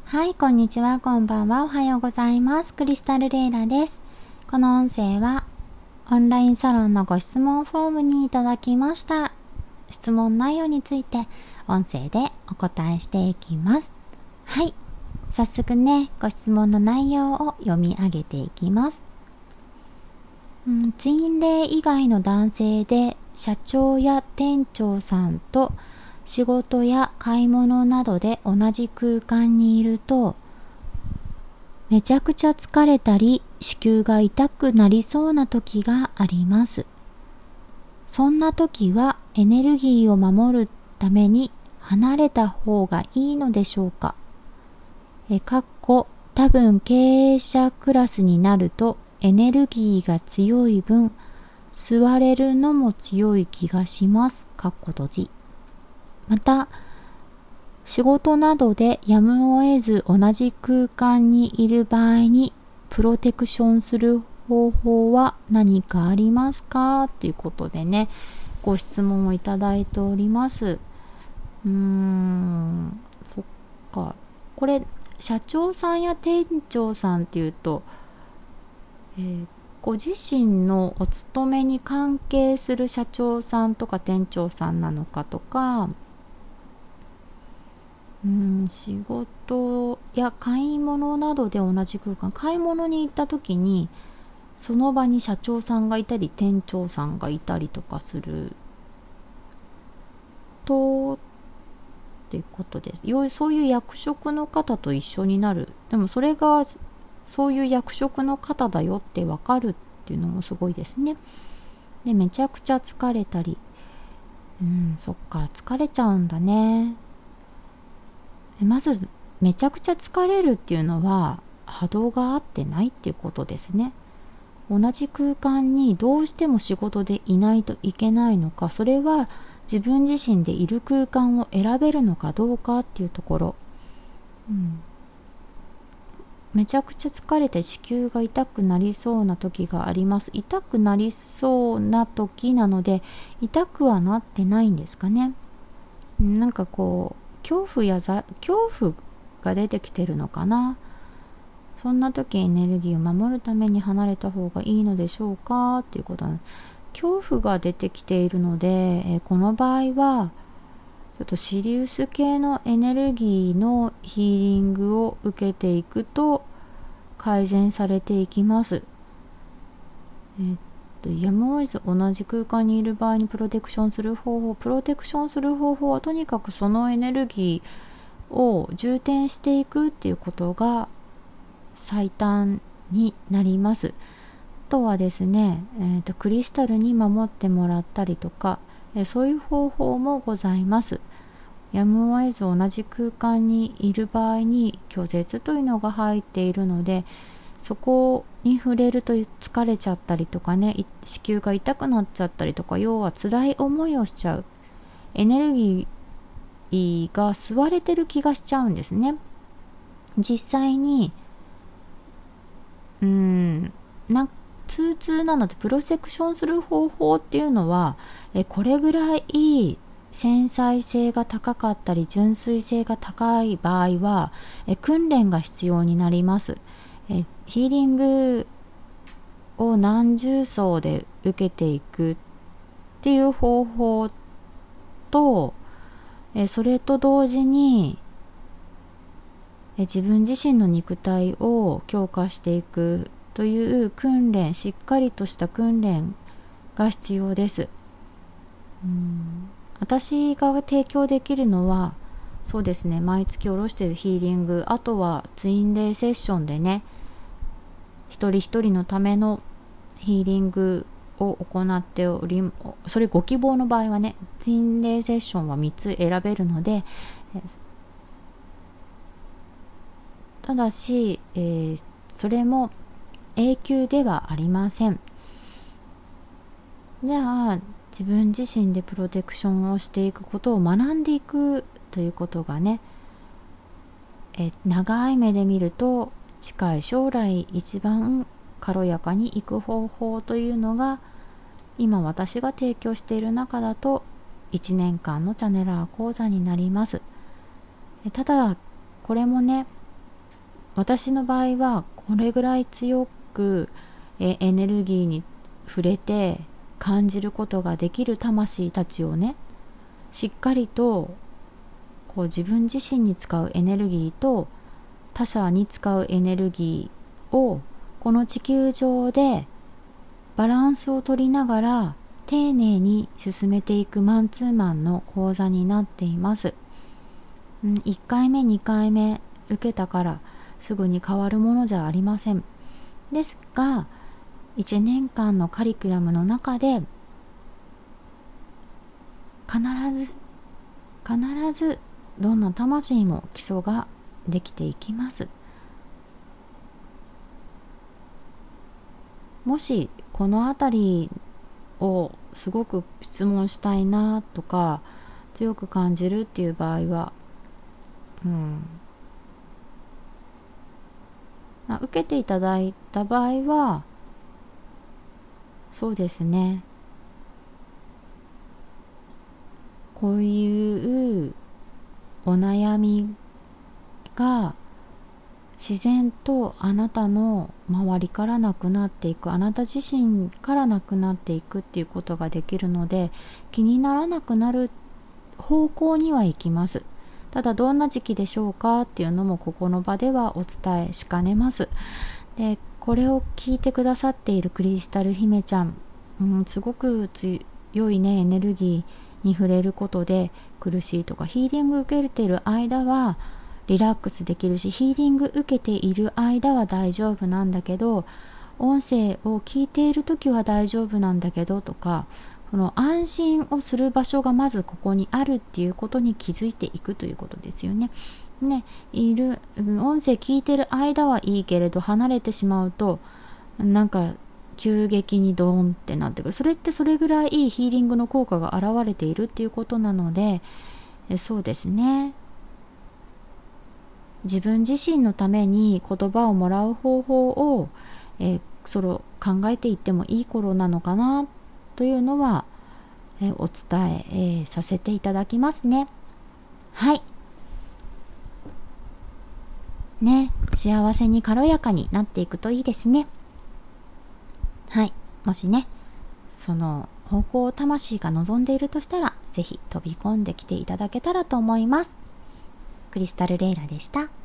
はい、こんにちは、こんばんは、おはようございます。クリスタルレイラです。この音声はオンラインサロンのご質問フォームにいただきました質問内容について音声でお答えしていきます。はい、早速ね、ご質問の内容を読み上げていきます。ツインレイ以外の男性で社長や店長さんと仕事や買い物などで同じ空間にいると、めちゃくちゃ疲れたり子宮が痛くなりそうな時があります。そんな時はエネルギーを守るために離れた方がいいのでしょうか。多分経営者クラスになるとエネルギーが強い分、吸われるのも強い気がします。閉じ。また、仕事などでやむを得ず同じ空間にいる場合にプロテクションする方法は何かありますかということでね、ご質問をいただいております。そっか。これ、社長さんや店長さんっていうと、ご自身のお勤めに関係する社長さんとか店長さんなのかとか、仕事や買い物などで同じ空間、買い物に行った時にその場に社長さんがいたり店長さんがいたりとかするとっていうことです。そういう役職の方と一緒になる。でもそれがそういう役職の方だよって分かるっていうのもすごいですね。で、めちゃくちゃ疲れたり、そっか、疲れちゃうんだね。まずめちゃくちゃ疲れるっていうのは波動が合ってないっていうことですね。同じ空間にどうしても仕事でいないといけないのか、それは自分自身でいる空間を選べるのかどうかっていうところ、めちゃくちゃ疲れて子宮が痛くなりそうな時があります。痛くなりそうな時なので痛くはなってないんですかね。なんかこう恐怖が出てきてるのかな。そんな時エネルギーを守るために離れた方がいいのでしょうかっていうことなんです。恐怖が出てきているので、この場合はちょっとシリウス系のエネルギーのヒーリングを受けていくと改善されていきます。やむを得ず同じ空間にいる場合にプロテクションする方法はとにかくそのエネルギーを充填していくっていうことが最短になります。あとはですね、クリスタルに守ってもらったりとか、そういう方法もございます。やむを得ず同じ空間にいる場合に拒絶というのが入っているので、そこに触れると疲れちゃったりとかね、子宮が痛くなっちゃったりとか、要は辛い思いをしちゃう。エネルギーが吸われてる気がしちゃうんですね。実際に通通なのでプロテクションする方法っていうのは、これぐらい繊細性が高かったり純粋性が高い場合は、訓練が必要になります。ヒーリングを何重層で受けていくっていう方法と、それと同時に自分自身の肉体を強化していくという訓練、しっかりとした訓練が必要です。私が提供できるのはそうですね、毎月下ろしているヒーリング、あとはツインレイセッションでね、一人一人のためのヒーリングを行っており、それご希望の場合はね、ツインレイセッションは3つ選べるので、ただし、それも永久ではありません。じゃあ自分自身でプロテクションをしていくことを学んでいくということがね、長い目で見ると近い将来一番軽やかにいく方法というのが、今私が提供している中だと1年間のチャネラー講座になります。ただこれもね、 私の場合はこれぐらい強くエネルギーに触れて感じることができる魂たちをね、しっかりとこう自分自身に使うエネルギーと他者に使うエネルギーをこの地球上でバランスを取りながら丁寧に進めていくマンツーマンの講座になっています。1回目2回目受けたからすぐに変わるものじゃありません。ですが1年間のカリキュラムの中で必ずどんな魂も基礎ができていきます。もしこのあたりをすごく質問したいなとか強く感じるっていう場合は、受けていただいた場合はそうですね、こういうお悩みが自然とあなたの周りからなくなっていく、あなた自身からなくなっていくっていうことができるので、気にならなくなる方向には行きます。ただどんな時期でしょうかっていうのもここの場ではお伝えしかねます。でこれを聞いてくださっているクリスタル姫ちゃん、すごく強いねエネルギーに触れることで苦しいとかヒーリング受けている間はリラックスできるし、ヒーリング受けている間は大丈夫なんだけど、音声を聞いている時は大丈夫なんだけどとか、この安心をする場所がまずここにあるっていうことに気づいていくということですよね。音声聞いてる間はいいけれど離れてしまうとなんか急激にドーンってなってくる。それってそれぐらいヒーリングの効果が現れているっていうことなので、そうですね、自分自身のために言葉をもらう方法を、考えていってもいい頃なのかなというのは、お伝えさせていただきますね。はいね、幸せに軽やかになっていくといいですね。はい、もしねその方向を魂が望んでいるとしたら、ぜひ飛び込んできていただけたらと思います。クリスタルレイラでした。